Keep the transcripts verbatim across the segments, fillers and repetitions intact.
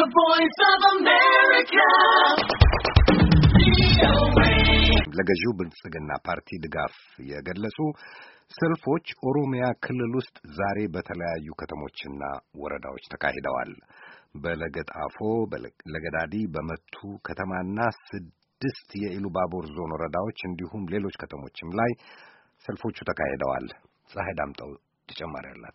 voice of America. ለገዢው ብልጽግና ፓርቲ ድጋፍ የገለጹ ሰልፎች ኦሮሚያ ክልል ውስጥ ዛሬ በተለያዩ ከተሞችና ወረዳዎች ተካሂደዋል። በለገጣፎ፣ በለገዳዲ፣ በመቱ ከተማና ስድስት የኢሉባቦር ዞን ወረዳዎች እንዲሁም ሌሎች ከተሞችም ላይ ሰልፎቹ ተካሂደዋል። ፀሐይ ዳምጠው ተጨማሪ አላት።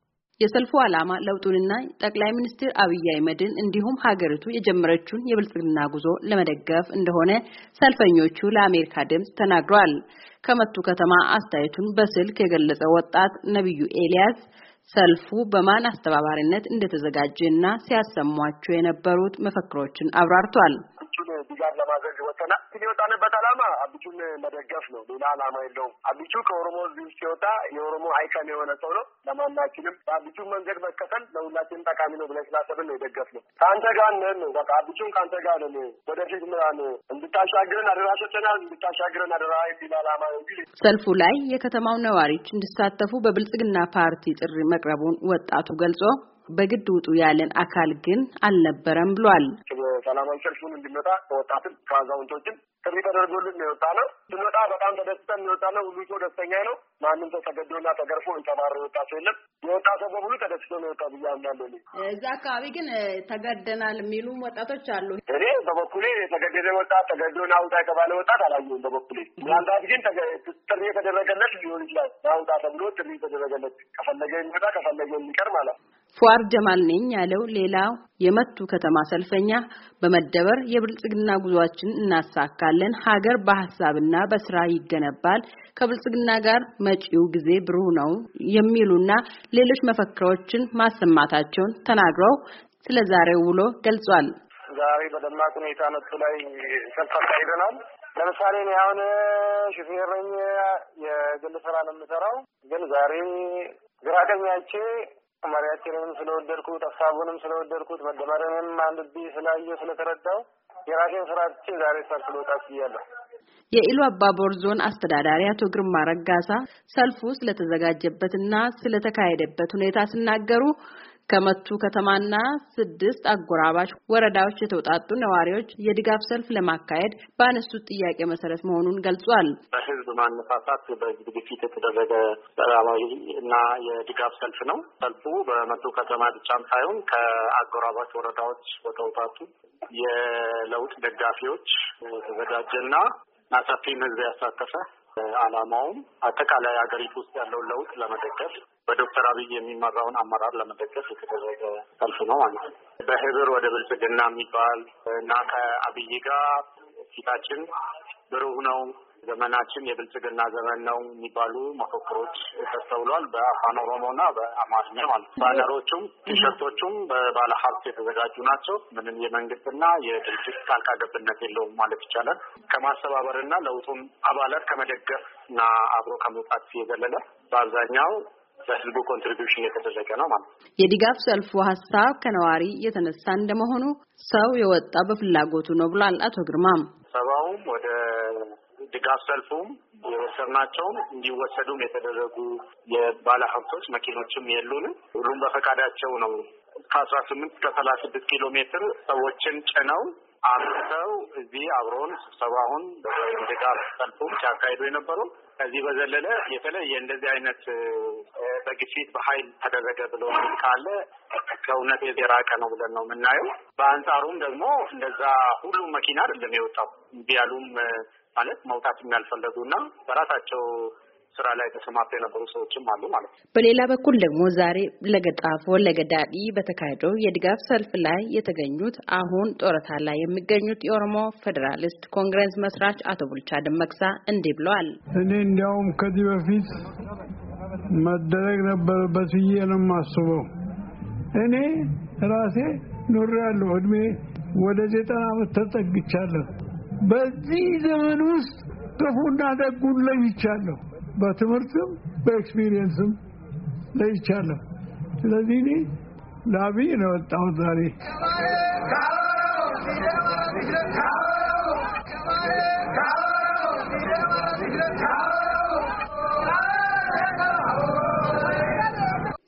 የሰልፉ ዓላማ ለውጡንና ጠቅላይ ሚኒስትር አብይ አህመድን እንዲሁም ሀገሪቱ የጀመረችውን የብልጽግና ጉዞ ለመደገፍ እንደሆነ ሰልፈኞቹ ለአሜሪካ ድምጽ ተናግረዋል። ከመቱ ከተማ አስተያየቱን በስልክ የገለጸ ወጣት ነብዩ ኤልያስ ሰልፉ በማን አስተባባሪነት እንደተዘጋጀና ሲያሰሟቸው የነበሩት መፈክሮችን አብራርቷል። ዲጋር ለማድረግ ወጣና ሲወጣንበት ዓላማ አብቹን መደገፍ ነው። ሌላ ዓላማ የለውም። አብቹ ከኦሮሞ ህዝብ ሲወጣ የኦሮሞ አይከን የሆነ ሰው ነው። ለማናችንም በአብቹ መንገድ መከተል ለሁላችንም ጠቃሚ ነው ብለን ስላሰብን ነው የደገፍነው። ከአንተ ጋር ነን ነው በቃ አብቹን ከአንተ ጋር ነን። ወደፊት ምራን እንድታሻግረን አደራ ሰጥተናል። እንድታሻግረን አደራ የሚል ዓላማ ነው። ሰልፉ ላይ የከተማው ነዋሪዎች እንዲሳተፉ በብልጽግና ፓርቲ ጥሪ መቅረቡን ወጣቱ ገልጾ በግድ ውጡ ያለን አካል ግን አልነበረም ብሏል። ሰላማዊ ሰልፉን እንድንወጣ ከወጣትም ከአዛውንቶችም ጥሪ ተደርጎልን ነው የወጣነው። ስንወጣ በጣም ተደስተን ነው የወጣነው። ሁሉ ሰው ደስተኛ ነው። ማንም ሰው ተገዶና ተገርፎ የተባረ ወጣ ሰው የለም። የወጣ ሰው በሙሉ ተደስቶ ነው የወጣው ብዬ አምናለሁ። እዛ አካባቢ ግን ተገደናል የሚሉ ወጣቶች አሉ። እኔ በበኩሌ የተገደደ ወጣት ተገዶና አውጣ የተባለ ወጣት አላየሁም በበኩሌ። ምናልባት ግን ጥሪ የተደረገለት ሊሆን ይችላል። አውጣ ተብሎ ጥሪ የተደረገለት ከፈለገ የሚወጣ ከፈለገ የሚቀር ማለት ነው። ፏር ጀማል ነኝ ያለው ሌላው የመቱ ከተማ ሰልፈኛ በመደበር የብልጽግና ጉዟችን እናሳካለን፣ ሀገር በሐሳብና በስራ ይገነባል፣ ከብልጽግና ጋር መጪው ጊዜ ብሩህ ነው የሚሉና ሌሎች መፈክሮችን ማሰማታቸውን ተናግረው ስለ ዛሬው ውሎ ገልጿል። ዛሬ በደማቅ ሁኔታ መቱ ላይ ሰልፍ አካሂደናል። ለምሳሌ እኔ አሁን ሹፌር ነኝ፣ የግል ስራ ነው የምሰራው። ግን ዛሬ ግራ ቀኝ አይቼ ተማሪያችንንም ስለወደድኩት ሐሳቡንም ስለወደድኩት መደመረንም አንድቢ ስላየው ስለተረዳው የራሴን ስራች ዛሬ ሰልፍ ልወጣ ይያለሁ። የኢሉ አባቦር ዞን አስተዳዳሪ አቶ ግርማ ረጋሳ ሰልፉ ስለተዘጋጀበትና ስለተካሄደበት ሁኔታ ሲናገሩ ከመቱ ከተማና ስድስት አጎራባች ወረዳዎች የተውጣጡ ነዋሪዎች የድጋፍ ሰልፍ ለማካሄድ ባነሱት ጥያቄ መሰረት መሆኑን ገልጿል። በህዝብ ማነሳሳት በህዝብ ግፊት የተደረገ ሰላማዊ እና የድጋፍ ሰልፍ ነው። ሰልፉ በመቱ ከተማ ብቻም ሳይሆን ከአጎራባች ወረዳዎች በተውጣጡ የለውጥ ደጋፊዎች የተዘጋጀና ሰፊም ህዝብ ያሳተፈ ዓላማውም አጠቃላይ ሀገሪቱ ውስጥ ያለውን ለውጥ ለመደገፍ በዶክተር አብይ የሚመራውን አመራር ለመደገፍ የተደረገ ሰልፍ ነው ማለት ነው። በህብር ወደ ብልጽግና የሚባል እና ከአብይ ጋር ፊታችን ብሩህ ነው፣ ዘመናችን የብልጽግና ዘመን ነው የሚባሉ መፈክሮች ተስተውሏል። በአፋን ኦሮሞና በአማርኛ ማለት ነው። ባነሮቹም ቲሸርቶቹም በባለ ሀብት የተዘጋጁ ናቸው። ምንም የመንግስትና የድርጅት ጣልቃ ገብነት የለውም ማለት ይቻላል። ከማስተባበርና ለውጡን አባላት ከመደገፍና አብሮ ከመውጣት የዘለለ በአብዛኛው በህዝቡ ኮንትሪቢዩሽን የተደረገ ነው ማለት ነው። የድጋፍ ሰልፉ ሀሳብ ከነዋሪ የተነሳ እንደመሆኑ ሰው የወጣ በፍላጎቱ ነው ብሏል አቶ ግርማም። ሰባውም ወደ ድጋፍ ሰልፉም የወሰድናቸውም እንዲወሰዱም የተደረጉ የባለ ሀብቶች መኪኖችም የሉንም። ሁሉም በፈቃዳቸው ነው። ከአስራ ስምንት ከሰላሳ ስድስት ኪሎ ሜትር ሰዎችን ጭነው አምጥተው እዚህ አብሮን ስብሰባውን ድጋፍ ሰልፉም ሲያካሂዱ የነበሩ። ከዚህ በዘለለ የተለየ እንደዚህ አይነት በግፊት በኃይል ተደረገ ብሎ ካለ ከእውነት የራቀ ነው ብለን ነው የምናየው። በአንጻሩም ደግሞ እንደዛ ሁሉም መኪና አይደለም የወጣው። ቢያሉም ማለት መውጣት የሚያልፈለጉና በራሳቸው ስራ ላይ ተሰማርተው የነበሩ ሰዎችም አሉ ማለት ነው። በሌላ በኩል ደግሞ ዛሬ ለገጣፎ ለገዳዲ በተካሄደው የድጋፍ ሰልፍ ላይ የተገኙት አሁን ጦረታ ላይ የሚገኙት የኦሮሞ ፌዴራሊስት ኮንግረስ መስራች አቶ ቡልቻ ደመቅሳ እንዲህ ብለዋል። እኔ እንዲያውም ከዚህ በፊት መደረግ ነበረበት ብዬ ነው የማስበው። እኔ ራሴ ኖሬያለሁ። እድሜ ወደ ዘጠና ዓመት ተጠግቻለሁ። በዚህ ዘመን ውስጥ ክፉና ደጉን ለይቻለሁ። በትምህርትም በኤክስፒሪየንስም ለይቻለሁ። ስለዚህ እኔ ላቢ ነው ወጣሁት ዛሬ።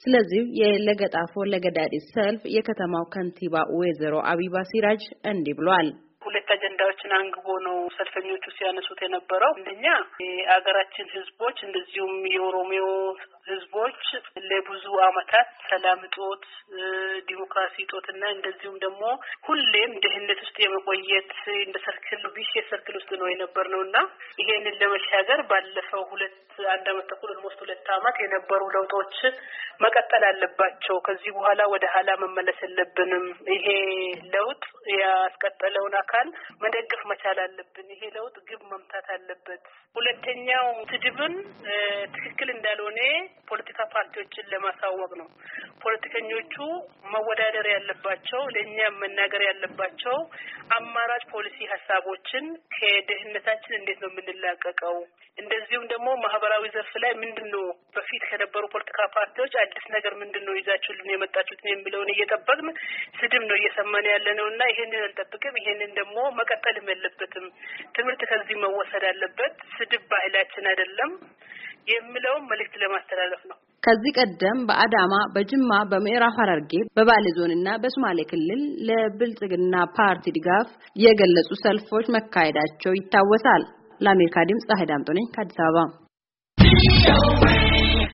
ስለዚህ የለገጣፎ ለገዳዲ ሰልፍ የከተማው ከንቲባ ወይዘሮ አቢባ ሲራጅ እንዲህ ብሏል። ሁለት አጀንዳዎችን አንግቦ ነው ሰልፈኞቹ ሲያነሱት የነበረው። አንደኛ የአገራችን ህዝቦች እንደዚሁም የኦሮሚዮ ህዝቦች ለብዙ አመታት ሰላም እጦት፣ ዲሞክራሲ እጦትና እንደዚሁም ደግሞ ሁሌም ድህነት ውስጥ የመቆየት እንደ ሰርክል ቢሽ ሰርክል ውስጥ ነው የነበርነውና ይሄንን ለመሻገር ባለፈው ሁለት አንድ አመት ተኩል ኦልሞስት ሁለት አመት የነበሩ ለውጦች መቀጠል አለባቸው። ከዚህ በኋላ ወደ ኋላ መመለስ የለብንም። ይሄ ለውጥ ያስቀጠለውን አካል መደገፍ መቻል አለብን። ይሄ ለውጥ ግብ መምታት አለበት። ሁለተኛው ስድብን ትክክል እንዳልሆነ ፖለቲካ ፓርቲዎችን ለማሳወቅ ነው። ፖለቲከኞቹ መወዳደር ያለባቸው ለኛ መናገር ያለባቸው አማራጭ ፖሊሲ ሐሳቦችን ከደህንነታችን እንዴት ነው የምንላቀቀው፣ እንደዚሁም ደግሞ ማህበራዊ ዘርፍ ላይ ምንድነው በፊት ከነበሩ ፖለቲካ ፓርቲዎች አዲስ ነገር ምንድነው ይዛችሁልን የመጣችሁት የሚለውን እየጠበቅን ስድብ ነው እየሰማን ያለነውና ይሄንን እንጠብቅም። ይሄንን ደግሞ መቀጠልም የለበትም። ትምህርት ከዚህ መወሰድ አለበት። ስድብ ባህላችን አይደለም የሚለው መልእክት ለማስተላለፍ ነው። ከዚህ ቀደም በአዳማ፣ በጅማ፣ በምዕራብ ሐረርጌ፣ በባሌ ዞንና በሶማሌ ክልል ለብልጽግና ፓርቲ ድጋፍ የገለጹ ሰልፎች መካሄዳቸው ይታወሳል። ለአሜሪካ ድምጽ ፀሐይ ዳምጦ ነኝ ከአዲስ አበባ።